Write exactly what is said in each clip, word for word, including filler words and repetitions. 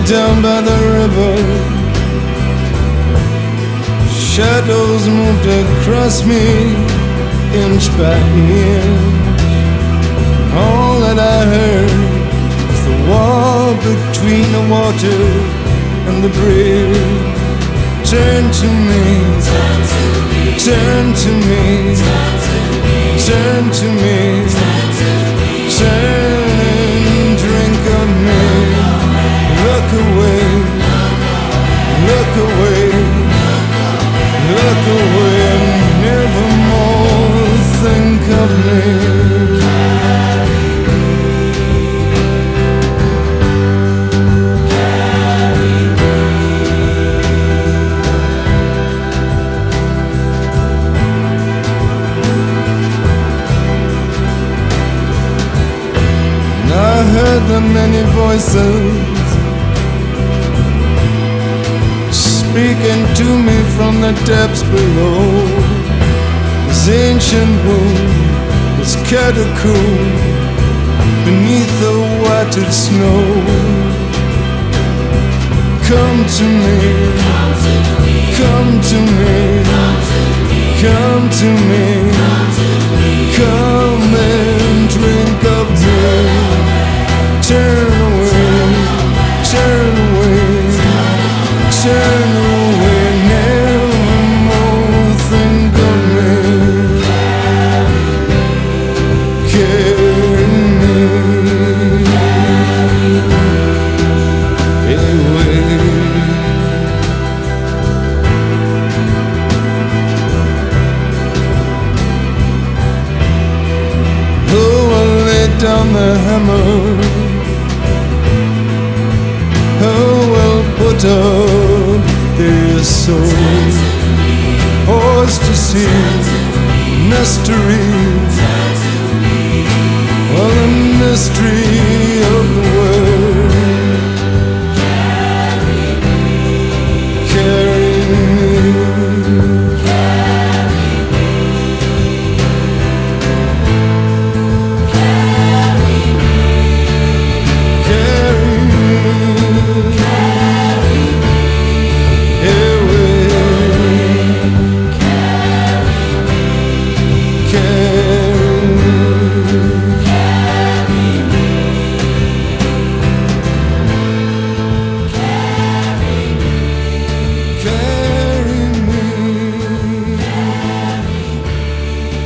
down by the river, shadows moved across me, inch by inch. All that I heard was the wall between the water and the bridge. Turn to me, turn to me, turn to me, turn to me, turn and drink of me. Look away, look away, look away, and nevermore think of me. I heard the many voices speaking to me from the depths below. This ancient wound, this catacomb beneath the whited snow. Come to me, come to me, come to me, come and drink of me. Turn away, turn away, turn away, nevermore think of me. Carry me away. Oh, I lay down the hammer. Oh, well, put up their soul. Horse to see, mystery. Well, the mystery of the world. Carry me, carry me, carry me, carry me.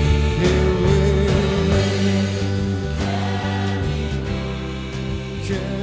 Yeah.